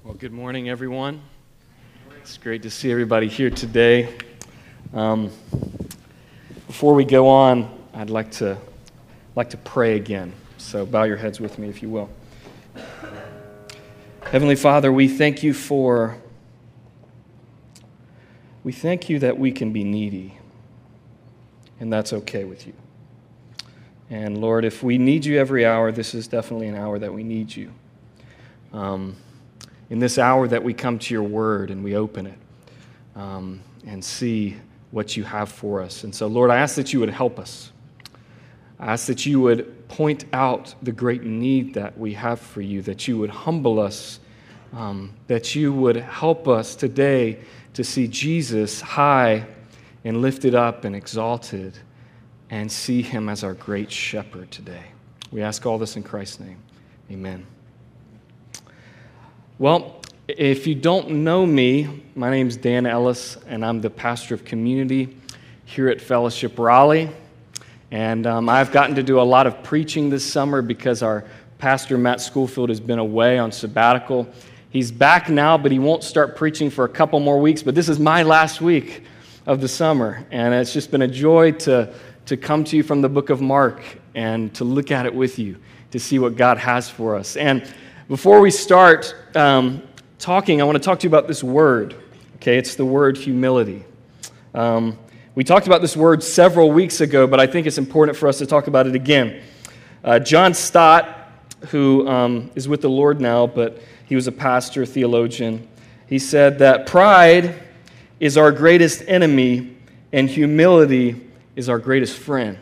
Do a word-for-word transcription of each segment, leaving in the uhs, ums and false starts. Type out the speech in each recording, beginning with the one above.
Well, good morning, everyone. It's great to see everybody here today. Um, before we go on, I'd like to like to pray again. So bow your heads with me, if you will. Heavenly Father, we thank you for we thank you that we can be needy, and that's okay with you. And Lord, if we need you every hour, this is definitely an hour that we need you. Um, in this hour that we come to your word and we open it um, and see what you have for us. And so, Lord, I ask that you would help us. I ask that you would point out the great need that we have for you, that you would humble us, um, that you would help us today to see Jesus high and lifted up and exalted and see him as our great shepherd today. We ask all this in Christ's name. Amen. Well, if you don't know me, my name's Dan Ellis, and I'm the pastor of community here at Fellowship Raleigh. And um, I've gotten to do a lot of preaching this summer because our pastor, Matt Schoolfield, has been away on sabbatical. He's back now, but he won't start preaching for a couple more weeks. But this is my last week of the summer, and it's just been a joy to, to come to you from the book of Mark and to look at it with you, to see what God has for us. And before we start um, talking, I want to talk to you about this word. Okay, it's the word humility. Um, we talked about this word several weeks ago, but I think it's important for us to talk about it again. Uh, John Stott, who um, is with the Lord now, but he was a pastor, theologian, he said that pride is our greatest enemy and humility is our greatest friend.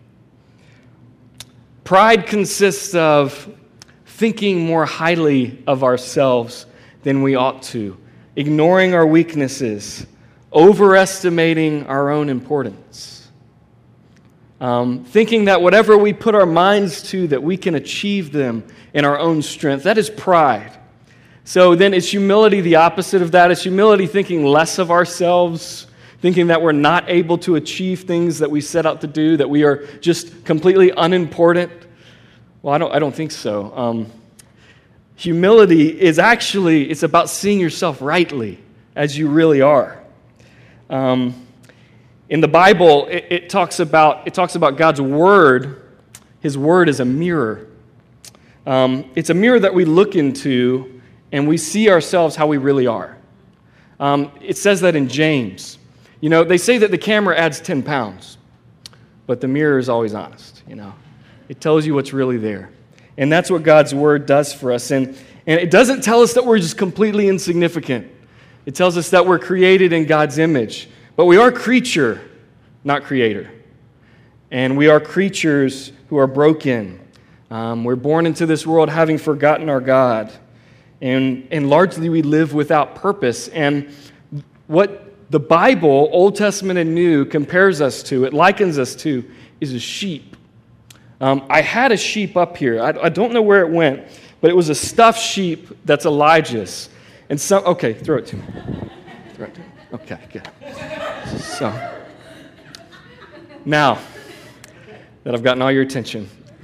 Pride consists of thinking more highly of ourselves than we ought to, ignoring our weaknesses, overestimating our own importance, um, thinking that whatever we put our minds to, that we can achieve them in our own strength. That is pride. So then is humility the opposite of that? Is humility thinking less of ourselves, thinking that we're not able to achieve things that we set out to do, that we are just completely unimportant? Well, I don't, I don't think so. Um, humility is actually, it's about seeing yourself rightly as you really are. Um, in the Bible, it, it talks about it talks about God's word. His word is a mirror. Um, it's a mirror that we look into and we see ourselves how we really are. Um, it says that in James. You know, they say that the camera adds ten pounds, but the mirror is always honest, you know. It tells you what's really there. And that's what God's word does for us. And, and it doesn't tell us that we're just completely insignificant. It tells us that we're created in God's image. But we are creature, not creator. And we are creatures who are broken. Um, we're born into this world having forgotten our God. And, and largely we live without purpose. And what the Bible, Old Testament and New, compares us to, it likens us to, is a sheep. Um, I had a sheep up here. I, I don't know where it went, but it was a stuffed sheep that's Elijah's. And some, okay, throw it to me. Throw it to me. Okay, good. So, now that I've gotten all your attention,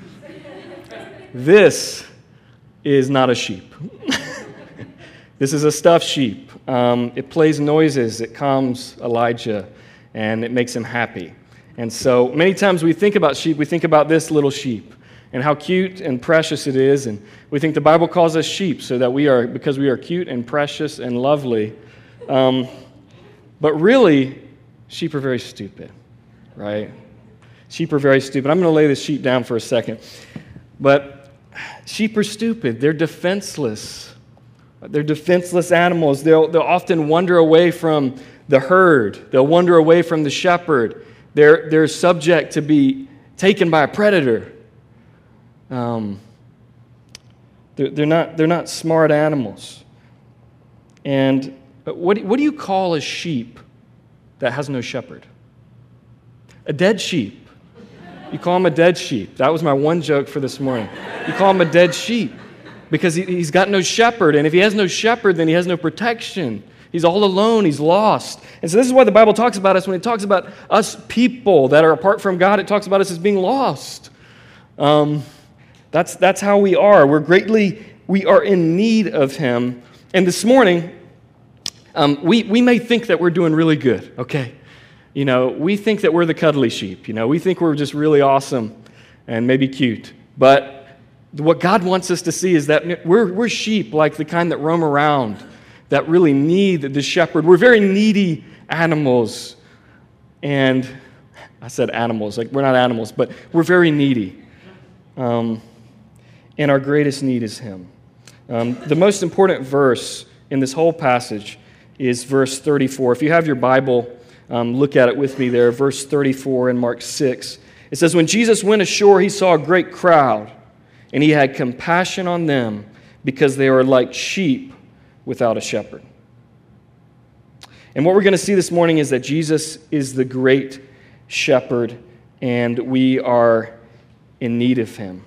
this is not a sheep. This is a stuffed sheep. Um, it plays noises. It calms Elijah, and it makes him happy. And so many times we think about sheep, we think about this little sheep and how cute and precious it is. And we think the Bible calls us sheep so that we are, because we are cute and precious and lovely. Um, but really, sheep are very stupid, right? Sheep are very stupid. I'm going to lay this sheep down for a second. But sheep are stupid. They're defenseless. They're defenseless animals. They'll, they'll often wander away from the herd. They'll wander away from the shepherd. They're, they're subject to be taken by a predator. Um, they're, they're, not, they're not smart animals. And what, what do you call a sheep that has no shepherd? A dead sheep. You call him a dead sheep. That was my one joke for this morning. You call him a dead sheep because he, he's got no shepherd. And if he has no shepherd, then he has no protection. He's all alone. He's lost. And so this is why the Bible talks about us. When it talks about us people that are apart from God, it talks about us as being lost. Um, that's, that's how we are. We're greatly, we are in need of him. And this morning, um, we, we may think that we're doing really good, okay? You know, we think that we're the cuddly sheep. You know, we think we're just really awesome and maybe cute. But what God wants us to see is that we're, we're sheep like the kind that roam around, that really need the shepherd. We're very needy animals. And I said animals, like we're not animals, but we're very needy. Um, and our greatest need is Him. Um, the most important verse in this whole passage is verse thirty-four. If you have your Bible, um, look at it with me there. Verse thirty-four in Mark six. It says, when Jesus went ashore, He saw a great crowd, and He had compassion on them because they were like sheep without a shepherd. And what we're going to see this morning is that Jesus is the great shepherd, and we are in need of Him.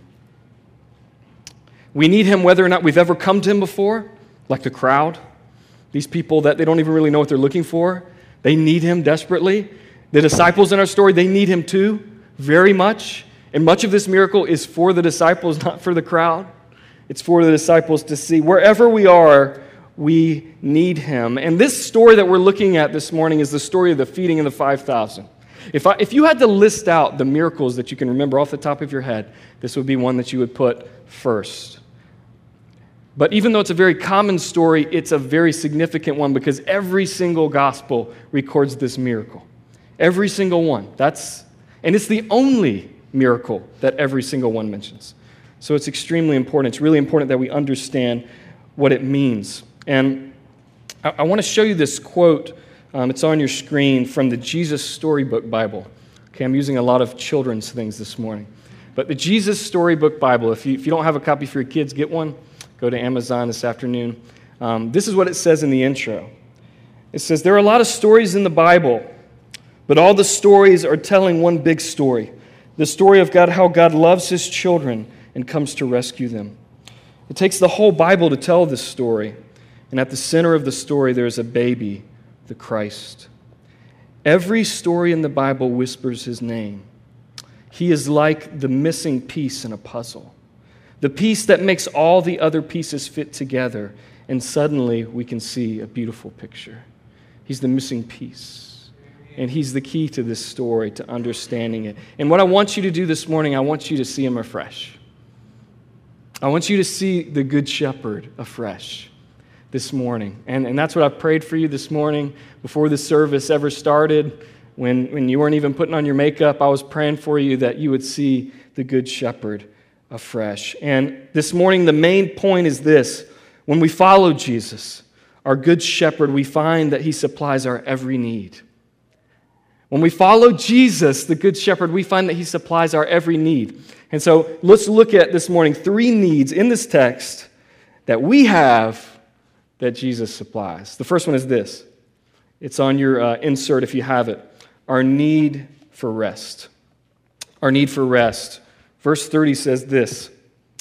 We need Him whether or not we've ever come to Him before, like the crowd. These people that they don't even really know what they're looking for. They need Him desperately. The disciples in our story, they need Him too, very much. And much of this miracle is for the disciples, not for the crowd. It's for the disciples to see. Wherever we are, we need Him. And this story that we're looking at this morning is the story of the feeding of the five thousand. If, I, if you had to list out the miracles that you can remember off the top of your head, this would be one that you would put first. But even though it's a very common story, it's a very significant one because every single gospel records this miracle. Every single one. That's, and it's the only miracle that every single one mentions. So it's extremely important. It's really important that we understand what it means. And I, I want to show you this quote. Um, it's on your screen from the Jesus Storybook Bible. Okay, I'm using a lot of children's things this morning. But the Jesus Storybook Bible, if you, if you don't have a copy for your kids, get one. Go to Amazon this afternoon. Um, this is what it says in the intro. It says, there are a lot of stories in the Bible, but all the stories are telling one big story. The story of God, how God loves His children and comes to rescue them. It takes the whole Bible to tell this story. And at the center of the story, there is a baby, the Christ. Every story in the Bible whispers His name. He is like the missing piece in a puzzle. The piece that makes all the other pieces fit together, and suddenly we can see a beautiful picture. He's the missing piece, and He's the key to this story, to understanding it. And what I want you to do this morning, I want you to see Him afresh. I want you to see the Good Shepherd afresh this morning. And, and that's what I prayed for you this morning before the service ever started. When, when you weren't even putting on your makeup, I was praying for you that you would see the Good Shepherd afresh. And this morning, the main point is this. When we follow Jesus, our Good Shepherd, we find that He supplies our every need. When we follow Jesus, the Good Shepherd, we find that He supplies our every need. And so let's look at this morning three needs in this text that we have that Jesus supplies. The first one is this. It's on your uh, insert if you have it. Our need for rest. Our need for rest. Verse thirty says this,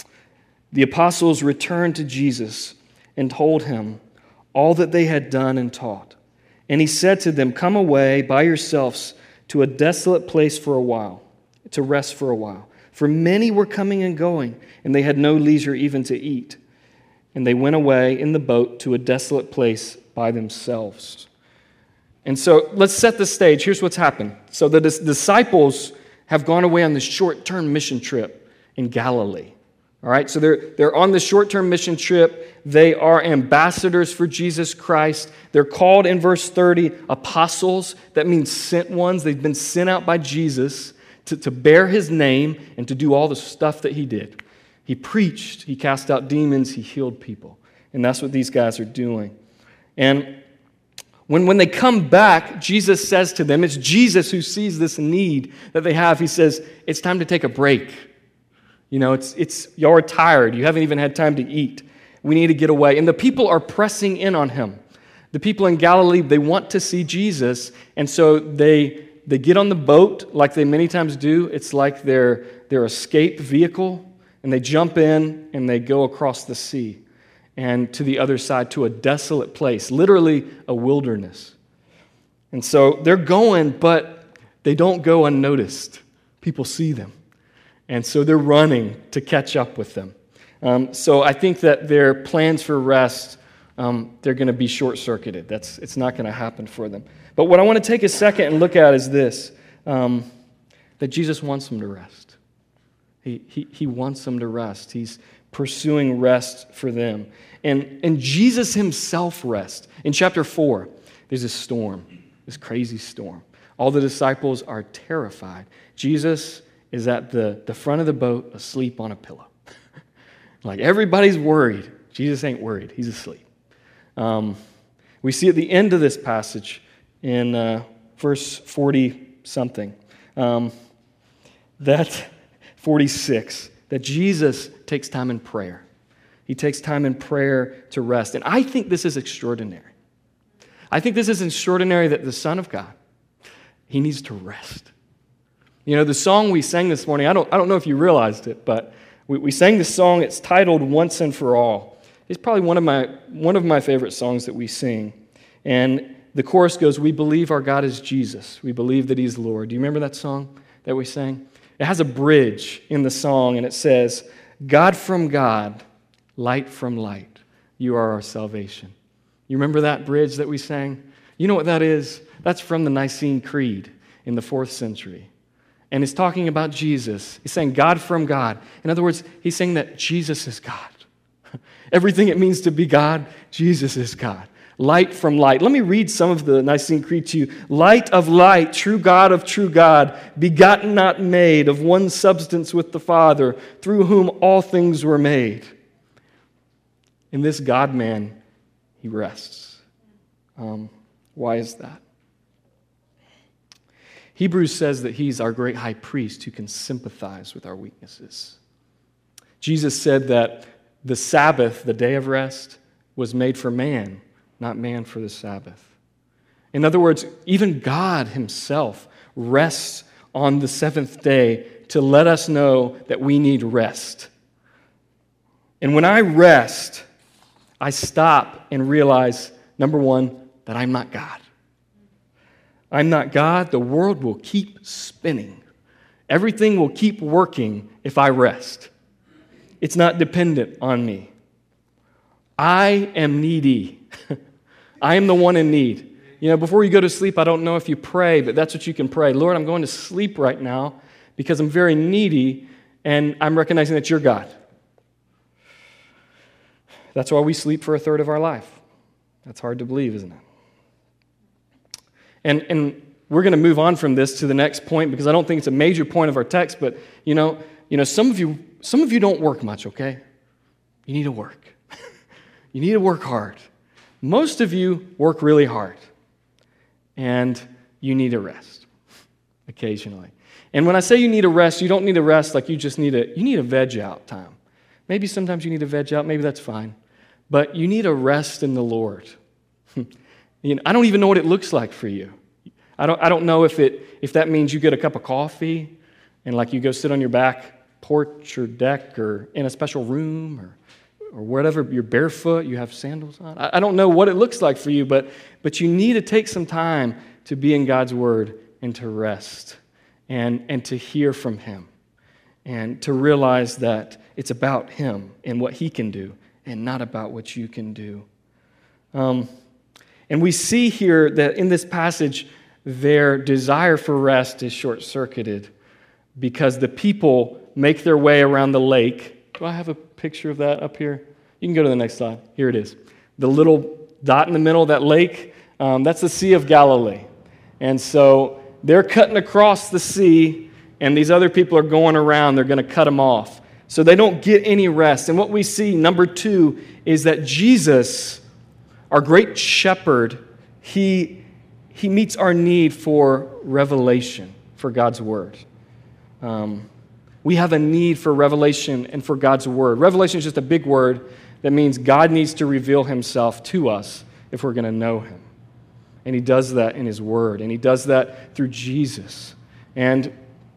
the apostles returned to Jesus and told Him all that they had done and taught. And He said to them, come away by yourselves to a desolate place for a while, to rest for a while. For many were coming and going, and they had no leisure even to eat. And they went away in the boat to a desolate place by themselves. And so let's set the stage. Here's what's happened. So the dis- disciples have gone away on this short-term mission trip in Galilee. All right, so they're, they're on the short-term mission trip. They are ambassadors for Jesus Christ. They're called in verse thirty apostles. That means sent ones. They've been sent out by Jesus to, to bear His name and to do all the stuff that He did. He preached, He cast out demons, He healed people. And that's what these guys are doing. And When, when they come back, Jesus says to them, it's Jesus who sees this need that they have. He says, it's time to take a break. You know, it's it's y'all are tired. You haven't even had time to eat. We need to get away. And the people are pressing in on Him. The people in Galilee, they want to see Jesus, and so they they get on the boat like they many times do. It's like their, their escape vehicle, and they jump in and they go across the sea and to the other side, to a desolate place, literally a wilderness. And so they're going, but they don't go unnoticed. People see them. And so they're running to catch up with them. Um, so I think that their plans for rest um, they're going to be short-circuited. That's It's not going to happen for them. But what I want to take a second and look at is this, um, that Jesus wants them to rest. He, he, he wants them to rest. He's pursuing rest for them. And, and Jesus himself rests. In chapter four, there's a storm, this crazy storm. All the disciples are terrified. Jesus is at the, the front of the boat asleep on a pillow. Like everybody's worried. Jesus ain't worried. He's asleep. Um, we see at the end of this passage in uh, verse forty-something, um, that forty-six, that Jesus takes time in prayer. He takes time in prayer to rest. And I think this is extraordinary. I think this is extraordinary that the Son of God, he needs to rest. You know, the song we sang this morning, I don't, I don't know if you realized it, but we, we sang this song. It's titled Once and For All. It's probably one of my one of my favorite songs that we sing. And the chorus goes, we believe our God is Jesus. We believe that he's Lord. Do you remember that song that we sang? It has a bridge in the song, and it says, God from God, light from light, you are our salvation. You remember that bridge that we sang? You know what that is? That's from the Nicene Creed in the fourth century. And it's talking about Jesus. He's saying God from God. In other words, he's saying that Jesus is God. Everything it means to be God, Jesus is God. Light from light. Let me read some of the Nicene Creed to you. Light of light, true God of true God, begotten not made, of one substance with the Father, through whom all things were made. In this God-man, he rests. Um, why is that? Hebrews says that he's our great high priest who can sympathize with our weaknesses. Jesus said that the Sabbath, the day of rest, was made for man, not man for the Sabbath. In other words, even God himself rests on the seventh day to let us know that we need rest. And when I rest, I stop and realize, number one, that I'm not God. I'm not God. The world will keep spinning. Everything will keep working if I rest. It's not dependent on me. I am needy. I am the one in need. You know, before you go to sleep, I don't know if you pray, but that's what you can pray. Lord, I'm going to sleep right now because I'm very needy and I'm recognizing that you're God. That's why we sleep for a third of our life. That's hard to believe, isn't it? And, and we're going to move on from this to the next point because I don't think it's a major point of our text, but you know, you know, some of you Some of you don't work much, okay? You need to work. You need to work hard. Most of you work really hard, and you need to rest occasionally. And when I say you need to rest, you don't need to rest like you just need a, you need a veg out time. Maybe sometimes you need a veg out, maybe that's fine. But you need a rest in the Lord. You know, I don't even know what it looks like for you. I don't, I don't know if it if that means you get a cup of coffee and like you go sit on your back porch or deck or in a special room or or whatever, you're barefoot, you have sandals on. I, I don't know what it looks like for you, but but you need to take some time to be in God's Word and to rest and, and to hear from Him and to realize that it's about Him and what He can do and not about what you can do. Um, and we see here that in this passage, their desire for rest is short-circuited because the people make their way around the lake. Do I have a picture of that up here? You can go to the next slide. Here it is. The little dot in the middle of that lake, um, that's the Sea of Galilee. And so they're cutting across the sea, and these other people are going around. They're going to cut them off. So they don't get any rest. And what we see, number two, is that Jesus, our great shepherd, he, he meets our need for revelation for God's Word. Um, we have a need for revelation and for God's Word. Revelation is just a big word that means God needs to reveal Himself to us if we're going to know Him. And He does that in His Word, and He does that through Jesus. And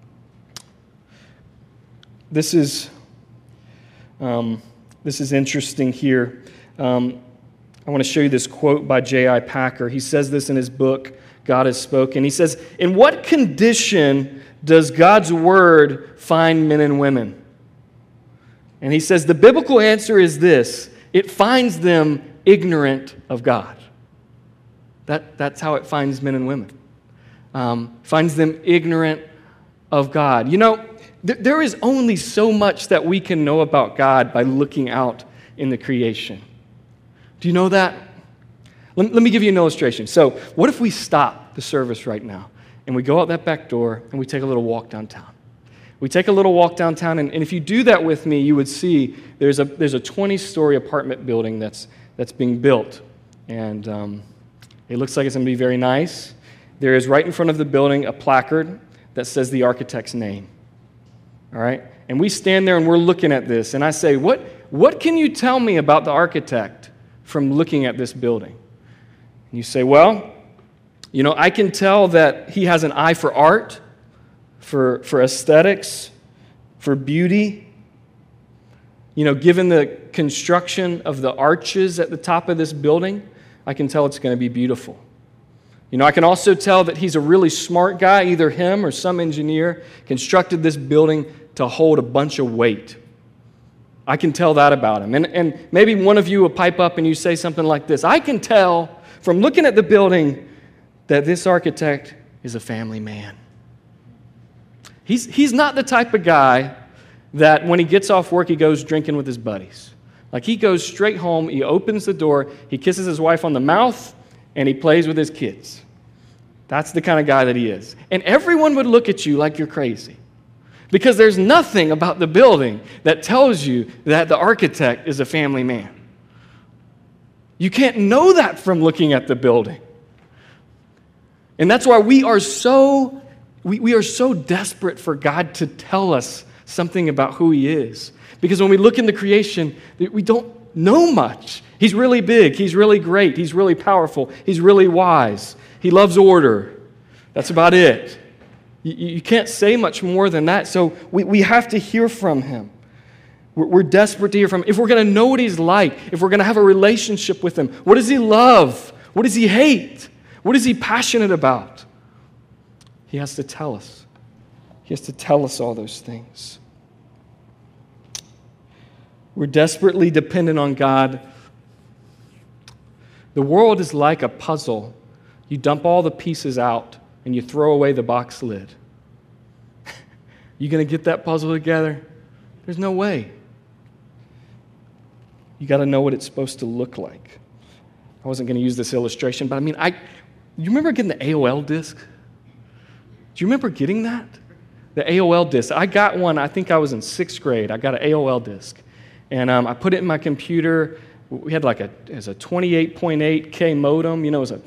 this is um, this is interesting here. Um, I want to show you this quote by J I Packer. He says this in his book, God Has Spoken. He says, "In what condition does God's Word find men and women?" And he says, the biblical answer is this: it finds them ignorant of God. That, that's how it finds men and women. Um, finds them ignorant of God. You know, th- there is only so much that we can know about God by looking out in the creation. Do you know that? Let, let me give you an illustration. So, what if we stop the service right now and we go out that back door and we take a little walk downtown? We take a little walk downtown, and, and if you do that with me, you would see there's a there's a twenty-story apartment building that's that's being built, and um, it looks like it's going to be very nice. There is right in front of the building a placard that says the architect's name. All right, and we stand there and we're looking at this, and I say, "What what can you tell me about the architect from looking at this building?" And you say, "Well, you know, I can tell that he has an eye for art." For, for aesthetics, for beauty. You know, given the construction of the arches at the top of this building, I can tell it's going to be beautiful. You know, I can also tell that he's a really smart guy. Either him or some engineer constructed this building to hold a bunch of weight. I can tell that about him. And, and maybe one of you will pipe up and you say something like this: I can tell from looking at the building that this architect is a family man. He's, he's not the type of guy that when he gets off work, he goes drinking with his buddies. Like, he goes straight home, he opens the door, he kisses his wife on the mouth, and he plays with his kids. That's the kind of guy that he is. And everyone would look at you like you're crazy, because there's nothing about the building that tells you that the architect is a family man. You can't know that from looking at the building. And that's why we are so We, we are so desperate for God to tell us something about who He is. Because when we look into creation, we don't know much. He's really big. He's really great. He's really powerful. He's really wise. He loves order. That's about it. You, you can't say much more than that. So we, we have to hear from Him. We're, we're desperate to hear from Him. If we're going to know what He's like, if we're going to have a relationship with Him, what does He love? What does He hate? What is He passionate about? He has to tell us. He has to tell us all those things. We're desperately dependent on God. The world is like a puzzle. You dump all the pieces out and you throw away the box lid. You going to get that puzzle together? There's no way. You got to know what it's supposed to look like. I wasn't going to use this illustration, but I mean, I. You remember getting the A O L disc? Do you remember getting that? The A O L disc. I got one, I think I was in sixth grade. I got an A O L disc. And um, I put it in my computer. We had like a, it was a twenty-eight point eight K modem. You know, it was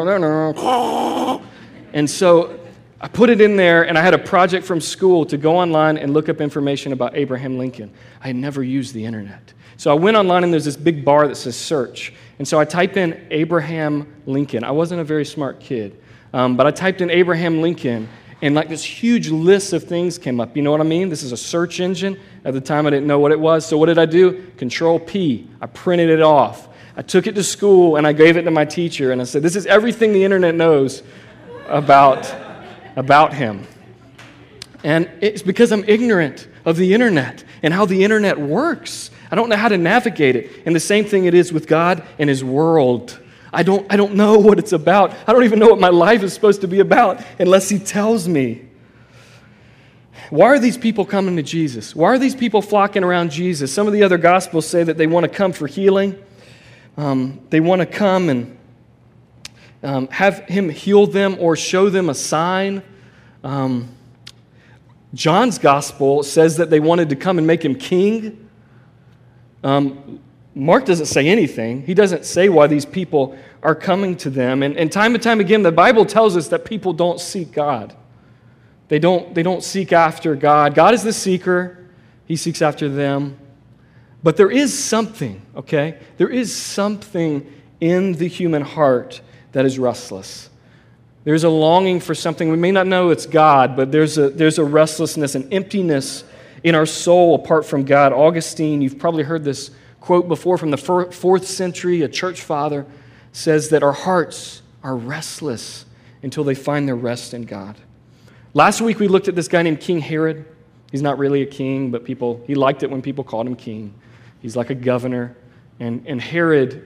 a... And so I put it in there, and I had a project from school to go online and look up information about Abraham Lincoln. I had never used the internet. So I went online, and there's this big bar that says search. And so I type in Abraham Lincoln. I wasn't a very smart kid. Um, but I typed in Abraham Lincoln, and like this huge list of things came up. You know what I mean? This is a search engine. At the time, I didn't know what it was. So what did I do? Control P. I printed it off. I took it to school, and I gave it to my teacher, and I said, this is everything the internet knows about, about him. And it's because I'm ignorant of the internet and how the internet works. I don't know how to navigate it. And the same thing it is with God and His world. I don't, I don't know what it's about. I don't even know what my life is supposed to be about unless He tells me. Why are these people coming to Jesus? Why are these people flocking around Jesus? Some of the other Gospels say that they want to come for healing. Um, they want to come and um, have Him heal them or show them a sign. Um, John's Gospel says that they wanted to come and make Him king. Um Mark doesn't say anything. He doesn't say why these people are coming to them. And, and time and time again, the Bible tells us that people don't seek God. They don't, they don't seek after God. God is the seeker. He seeks after them. But there is something, okay? There is something in the human heart that is restless. There's a longing for something. We may not know it's God, but there's a, there's a restlessness, an emptiness in our soul apart from God. Augustine, you've probably heard this quote before from the fourth century, a church father, says that our hearts are restless until they find their rest in God. Last week we looked at this guy named King Herod. He's not really a king, but people he liked it when people called him king. He's like a governor. And, and Herod,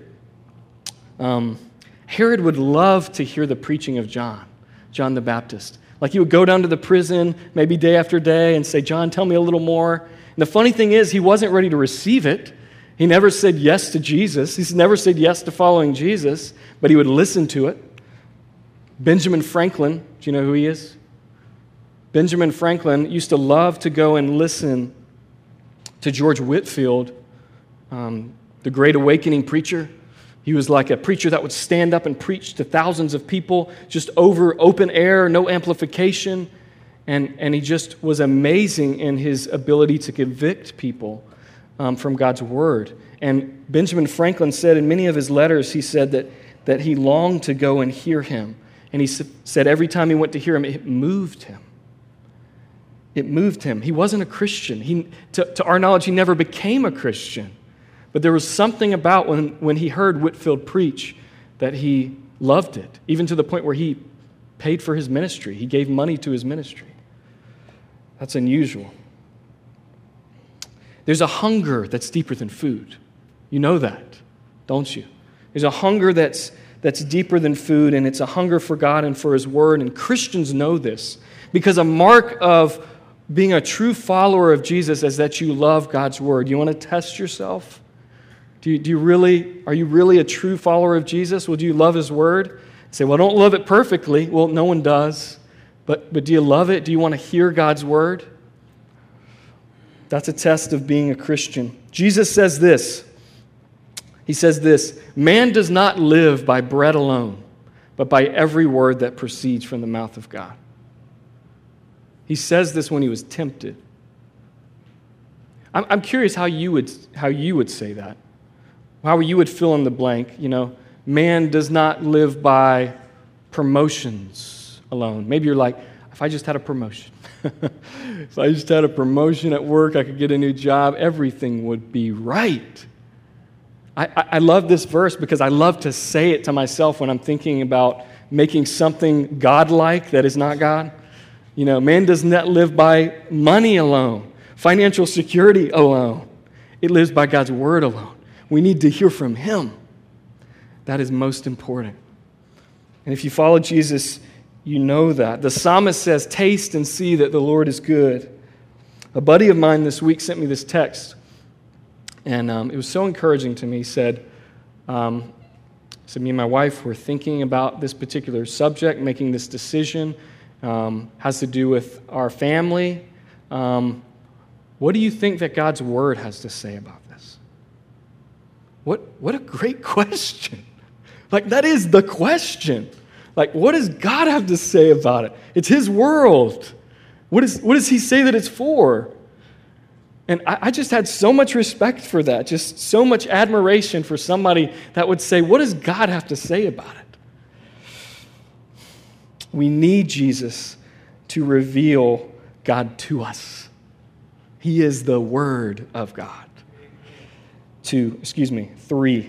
um, Herod would love to hear the preaching of John, John the Baptist. Like he would go down to the prison maybe day after day and say, John, tell me a little more. And the funny thing is, he wasn't ready to receive it. He never said yes to Jesus. He's never said yes to following Jesus, but he would listen to it. Benjamin Franklin, do you know who he is? Benjamin Franklin used to love to go and listen to George Whitefield, um, the Great Awakening preacher. He was like a preacher that would stand up and preach to thousands of people just over open air, no amplification. And, and he just was amazing in his ability to convict people um, from God's Word. And Benjamin Franklin said in many of his letters, he said that, that he longed to go and hear him. And he said every time he went to hear him, it moved him. It moved him. He wasn't a Christian. He, to, to our knowledge, he never became a Christian. But there was something about when, when he heard Whitefield preach that he loved it, even to the point where he paid for his ministry. He gave money to his ministry. That's unusual. There's a hunger that's deeper than food. You know that, don't you? There's a hunger that's that's deeper than food, and it's a hunger for God and for His Word, and Christians know this, because a mark of being a true follower of Jesus is that you love God's Word. You want to test yourself? Do you, do you really, are you really a true follower of Jesus? Well, do you love His Word? Say, well, I don't love it perfectly. Well, no one does. But, but do you love it? Do you want to hear God's Word? That's a test of being a Christian. Jesus says this. He says this, man does not live by bread alone, but by every word that proceeds from the mouth of God. He says this when he was tempted. I'm, I'm curious how you would how you would say that. How you would fill in the blank. You know, man does not live by promotions alone. Maybe you're like, if I just had a promotion, if I just had a promotion at work, I could get a new job, everything would be right. I, I love this verse because I love to say it to myself when I'm thinking about making something godlike that is not God. You know, man does not live by money alone, financial security alone. It lives by God's Word alone. We need to hear from Him. That is most important. And if you follow Jesus, you know that. The psalmist says, taste and see that the Lord is good. A buddy of mine this week sent me this text. And um, it was so encouraging to me. He said, um, so me and my wife were thinking about this particular subject, making this decision. Um, has to do with our family. Um, what do you think that God's Word has to say about this? What, what a great question. Like, that is the question. Like, what does God have to say about it? It's His world. What, is, what does He say that it's for? And I, I just had so much respect for that, just so much admiration for somebody that would say, what does God have to say about it? We need Jesus to reveal God to us. He is the Word of God. Two, excuse me, three.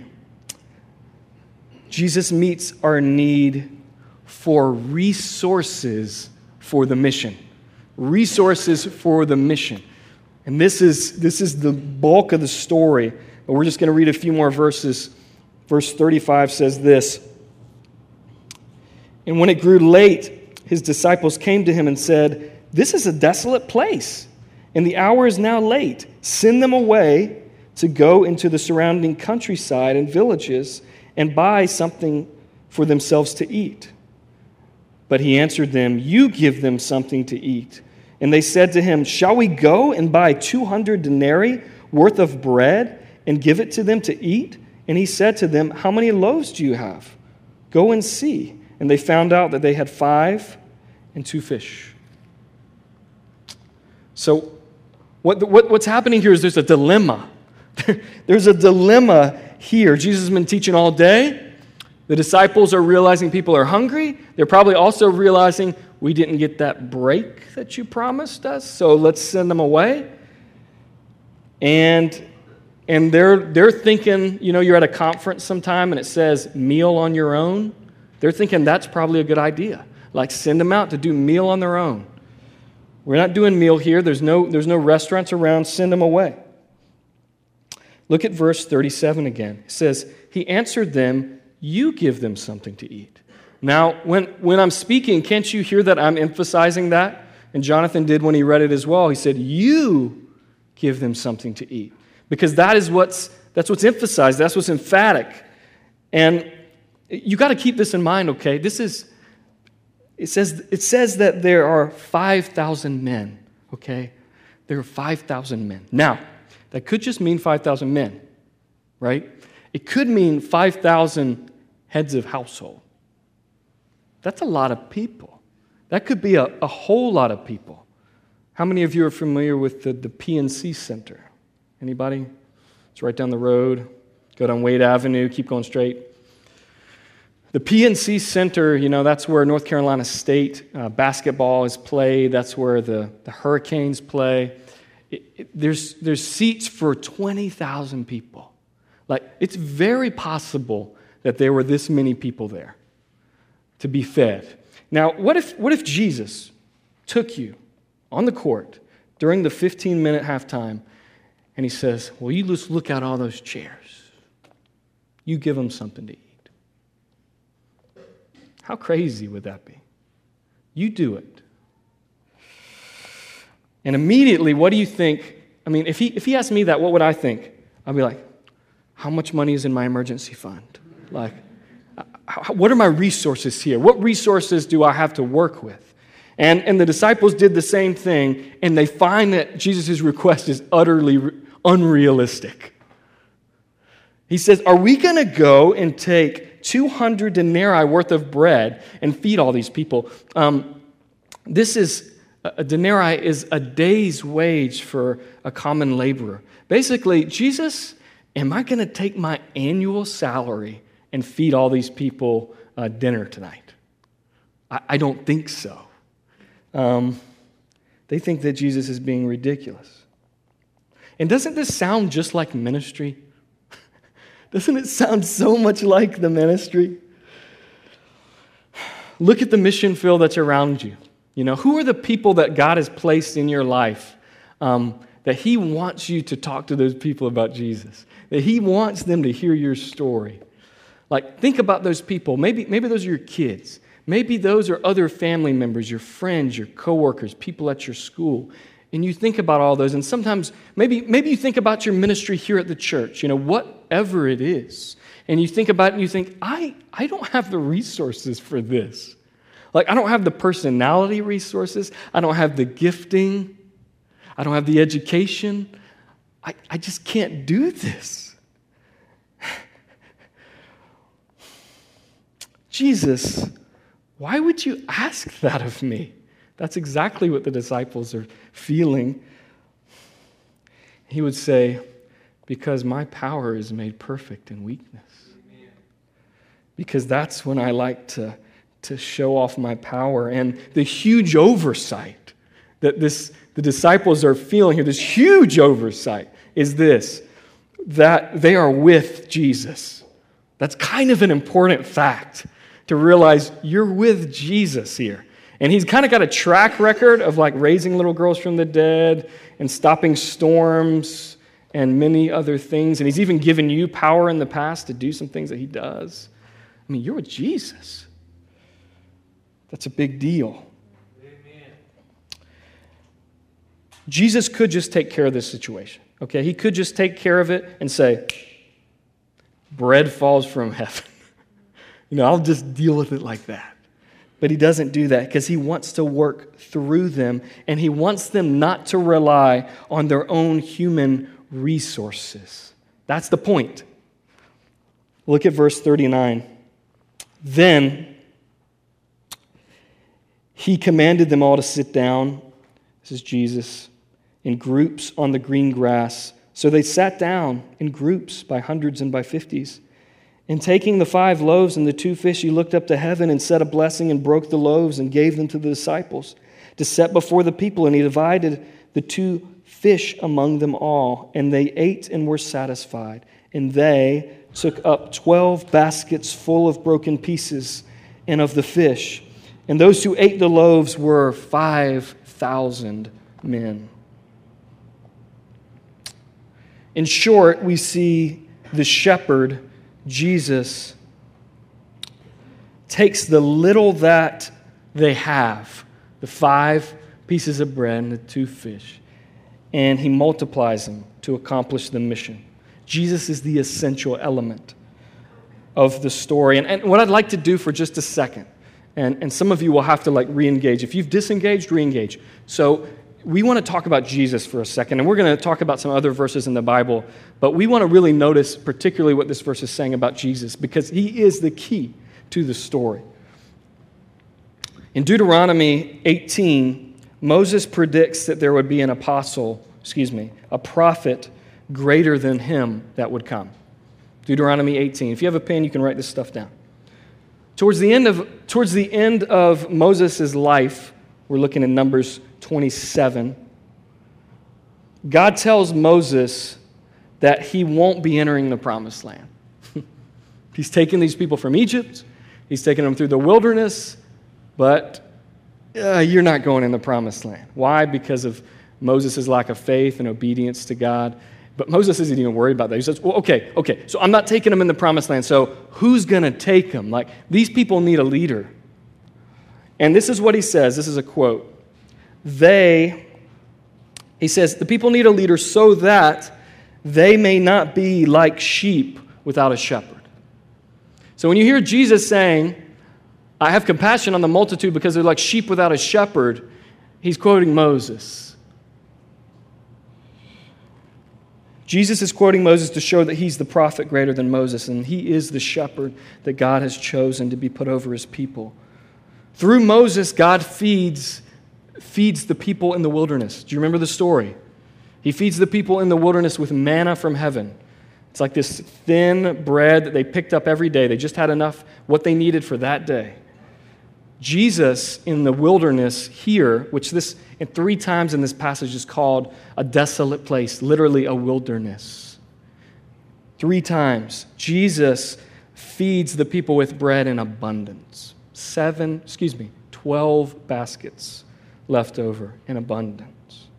Jesus meets our need for resources for the mission. Resources for the mission. And this is, this is the bulk of the story. But we're just going to read a few more verses. Verse thirty-five says this. And when it grew late, His disciples came to Him and said, this is a desolate place, and the hour is now late. Send them away to go into the surrounding countryside and villages and buy something for themselves to eat. But He answered them, you give them something to eat. And they said to Him, shall we go and buy two hundred denarii worth of bread and give it to them to eat? And He said to them, how many loaves do you have? Go and see. And they found out that they had five and two fish. So what, what, what's happening here is there's a dilemma. There's a dilemma here. Jesus has been teaching all day. The disciples are realizing people are hungry. They're probably also realizing we didn't get that break that you promised us, so let's send them away. And and they're they're thinking, you know, you're at a conference sometime and it says meal on your own. They're thinking that's probably a good idea. Like, send them out to do meal on their own. We're not doing meal here. There's no there's no restaurants around. Send them away. Look at verse thirty-seven again. It says, he answered them, you give them something to eat. Now, when, when I'm speaking, can't you hear that I'm emphasizing that? And Jonathan did when he read it as well. He said, you give them something to eat. Because that is what's, that's what's emphasized. That's what's emphatic. And you got to keep this in mind, okay? This is, it says, it says that there are five thousand men, okay? There are five thousand men. Now, that could just mean five thousand men, right? It could mean five thousand heads of household. That's a lot of people. That could be a, a whole lot of people. How many of you are familiar with the, the P N C Center? Anybody? It's right down the road. Go down Wade Avenue, keep going straight. The P N C Center, you know, that's where North Carolina State uh, basketball is played. That's where the, the Hurricanes play. It, it, there's, there's seats for twenty thousand people. Like, it's very possible that there were this many people there to be fed. Now, what if, what if Jesus took you on the court during the fifteen-minute halftime and he says, well, you just look at all those chairs. You give them something to eat. How crazy would that be? You do it. And immediately, what do you think? I mean, if he if he asked me that, what would I think? I'd be like, how much money is in my emergency fund? Like, how, what are my resources here? What resources do I have to work with? And, and the disciples did the same thing, and they find that Jesus' request is utterly re- unrealistic. He says, are we going to go and take two hundred denarii worth of bread and feed all these people? Um, this is, a denarii is a day's wage for a common laborer. Basically, Jesus, am I going to take my annual salary and feed all these people uh, dinner tonight? I, I don't think so. Um, they think that Jesus is being ridiculous. And doesn't this sound just like ministry? Doesn't it sound so much like the ministry? Look at the mission field that's around you. You know, who are the people that God has placed in your life um, that He wants you to talk to those people about Jesus? That He wants them to hear your story. Like, think about those people. Maybe, maybe those are your kids. Maybe those are other family members, your friends, your coworkers, people at your school. And you think about all those, and sometimes maybe maybe you think about your ministry here at the church, you know, whatever it is. And you think about it and you think, I, I don't have the resources for this. Like, I don't have the personality resources. I don't have the gifting. I don't have the education. I, I just can't do this. Jesus, why would you ask that of me? That's exactly what the disciples are feeling. He would say, because my power is made perfect in weakness. Amen. Because that's when I like to, to show off my power. And the huge oversight that this the disciples are feeling here, this huge oversight, is this, that they are with Jesus. That's kind of an important fact, to realize you're with Jesus here. And He's kind of got a track record of like raising little girls from the dead and stopping storms and many other things. And He's even given you power in the past to do some things that He does. I mean, you're with Jesus. That's a big deal. Amen. Jesus could just take care of this situation. Okay, He could just take care of it and say, bread falls from heaven. You know, I'll just deal with it like that. But He doesn't do that because He wants to work through them, and He wants them not to rely on their own human resources. That's the point. Look at verse thirty-nine. Then He commanded them all to sit down, this is Jesus, in groups on the green grass. So they sat down in groups by hundreds and by fifties. And taking the five loaves and the two fish, He looked up to heaven and said a blessing and broke the loaves and gave them to the disciples to set before the people. And He divided the two fish among them all. And they ate and were satisfied. And they took up twelve baskets full of broken pieces and of the fish. And those who ate the loaves were five thousand men. In short, we see the shepherd, Jesus, takes the little that they have, the five pieces of bread and the two fish, and he multiplies them to accomplish the mission. Jesus is the essential element of the story. And, and what I'd like to do for just a second, and, and some of you will have to like re-engage. If you've disengaged, re-engage. So we want to talk about Jesus for a second, and we're going to talk about some other verses in the Bible, but we want to really notice particularly what this verse is saying about Jesus, because he is the key to the story. In Deuteronomy eighteen, Moses predicts that there would be an apostle, excuse me, a prophet greater than him that would come. Deuteronomy eighteen. If you have a pen, you can write this stuff down. Towards the end of, towards the end of Moses' life, we're looking at Numbers twenty-seven, God tells Moses that he won't be entering the promised land. He's taken these people from Egypt. He's taken them through the wilderness, but uh, you're not going in the promised land. Why? Because of Moses' lack of faith and obedience to God. But Moses isn't even worried about that. He says, well, okay, okay, so I'm not taking them in the promised land, so who's going to take them? Like, these people need a leader. And this is what he says. This is a quote. They, he says, the people need a leader so that they may not be like sheep without a shepherd. So when you hear Jesus saying, I have compassion on the multitude because they're like sheep without a shepherd, he's quoting Moses. Jesus is quoting Moses to show that he's the prophet greater than Moses, and he is the shepherd that God has chosen to be put over his people. Through Moses, God feeds, feeds the people in the wilderness. Do you remember the story? He feeds the people in the wilderness with manna from heaven. It's like this thin bread that they picked up every day. They just had enough, what they needed for that day. Jesus in the wilderness here, which this and three times in this passage is called a desolate place, literally a wilderness. Three times, Jesus feeds the people with bread in abundance. Seven, excuse me, twelve baskets left over in abundance.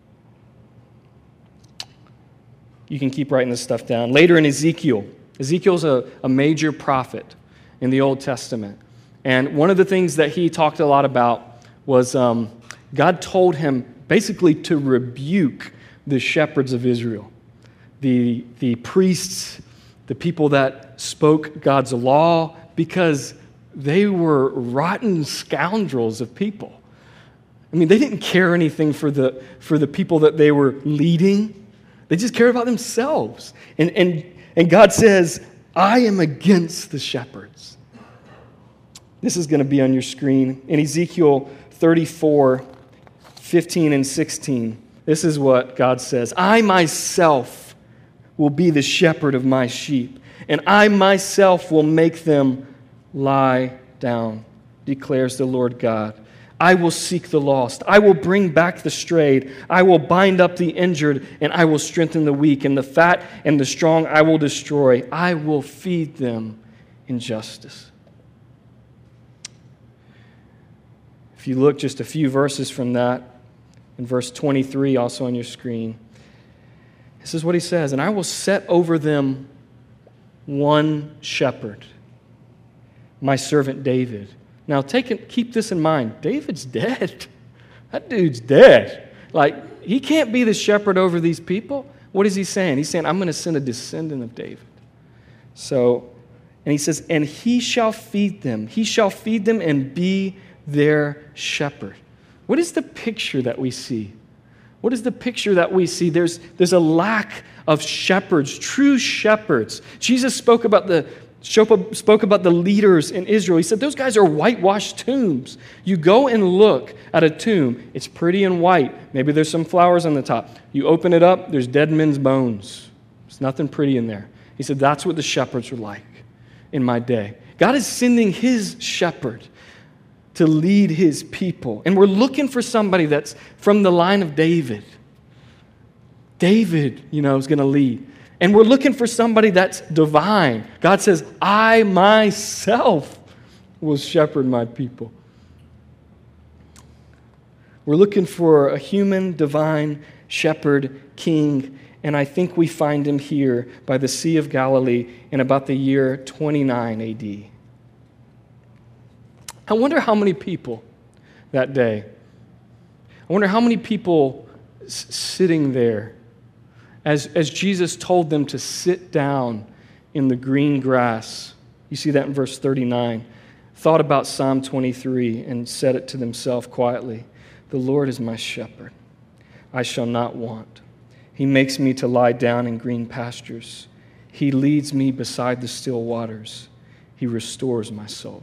You can keep writing this stuff down. Later in Ezekiel, Ezekiel's a, a major prophet in the Old Testament. And one of the things that he talked a lot about was um, God told him basically to rebuke the shepherds of Israel, the, the priests, the people that spoke God's law, because they were rotten scoundrels of people. I mean, they didn't care anything for the, for the people that they were leading. They just cared about themselves. And, and, and God says, I am against the shepherds. This is going to be on your screen. In Ezekiel thirty-four, fifteen and sixteen, this is what God says. I myself will be the shepherd of my sheep, and I myself will make them lie down, declares the Lord God. I will seek the lost. I will bring back the strayed. I will bind up the injured, and I will strengthen the weak. And the fat and the strong I will destroy. I will feed them in justice. If you look just a few verses from that, in verse twenty-three, also on your screen, this is what he says, and I will set over them one shepherd, my servant David. Now, take it, keep this in mind. David's dead. That dude's dead. Like, he can't be the shepherd over these people. What is he saying? He's saying, I'm going to send a descendant of David. So, and he says, and he shall feed them. He shall feed them and be their shepherd. What is the picture that we see? What is the picture that we see? There's, there's a lack of shepherds, true shepherds. Jesus spoke about the spoke about the leaders in Israel. He said, those guys are whitewashed tombs. You go and look at a tomb. It's pretty and white. Maybe there's some flowers on the top. You open it up, there's dead men's bones. There's nothing pretty in there. He said, that's what the shepherds were like in my day. God is sending his shepherd to lead his people. And we're looking for somebody that's from the line of David. David, you know, is going to lead. And we're looking for somebody that's divine. God says, I myself will shepherd my people. We're looking for a human, divine shepherd, king, and I think we find him here by the Sea of Galilee in about the year twenty-nine A D. I wonder how many people that day, I wonder how many people s- sitting there as, as Jesus told them to sit down in the green grass. You see that in verse thirty-nine. Thought about Psalm twenty-three and said it to themselves quietly. The Lord is my shepherd. I shall not want. He makes me to lie down in green pastures. He leads me beside the still waters. He restores my soul.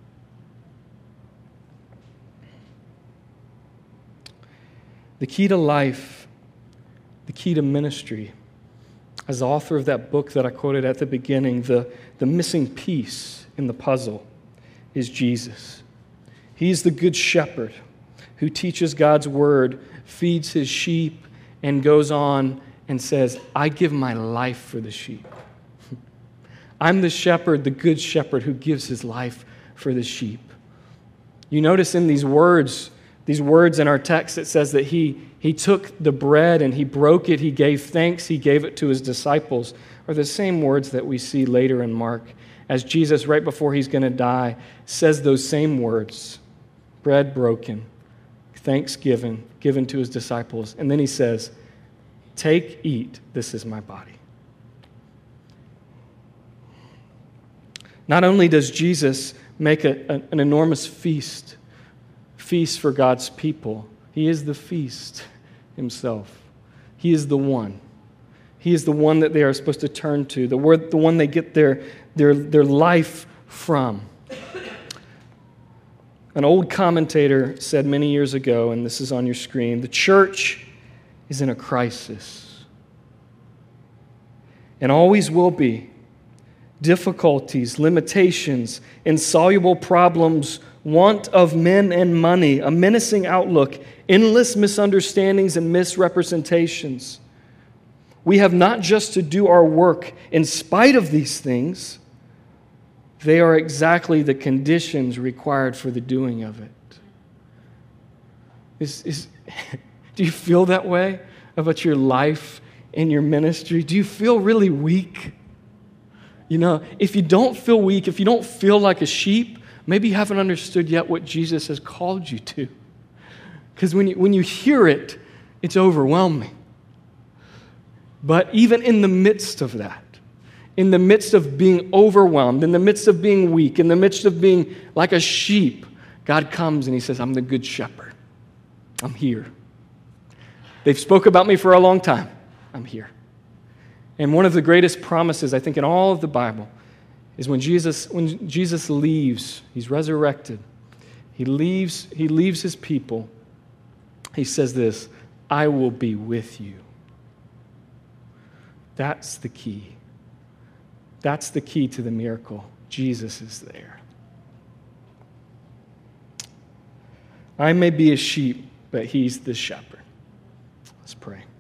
The key to life, the key to ministry, as the author of that book that I quoted at the beginning, the, the missing piece in the puzzle is Jesus. He's the good shepherd who teaches God's word, feeds his sheep, and goes on and says, I give my life for the sheep. I'm the shepherd, the good shepherd who gives his life for the sheep. You notice in these words, these words in our text, it says that he, he took the bread and he broke it, he gave thanks, he gave it to his disciples, are the same words that we see later in Mark, as Jesus, right before he's going to die, says those same words, bread broken, thanksgiving given to his disciples. And then he says, take, eat, this is my body. Not only does Jesus make a, a, an enormous feast, feast for God's people, he is the feast himself. He is the one. He is the one that they are supposed to turn to, the, word, the one they get their, their, their life from. An old commentator said many years ago, and this is on your screen, the church is in a crisis and always will be. Difficulties, limitations, insoluble problems, want of men and money, a menacing outlook, endless misunderstandings and misrepresentations. We have not just to do our work in spite of these things. They are exactly the conditions required for the doing of it. Is, is, do you feel that way about your life and your ministry? Do you feel really weak? You know, if you don't feel weak, if you don't feel like a sheep, maybe you haven't understood yet what Jesus has called you to. Because when you, when you hear it, it's overwhelming. But even in the midst of that, in the midst of being overwhelmed, in the midst of being weak, in the midst of being like a sheep, God comes and he says, I'm the good shepherd. I'm here. They've spoke about me for a long time. I'm here. And one of the greatest promises, I think, in all of the Bible is when Jesus, when Jesus leaves, he's resurrected. He leaves, he leaves his people. He says this, I will be with you. That's the key. That's the key to the miracle. Jesus is there. I may be a sheep, but he's the shepherd. Let's pray.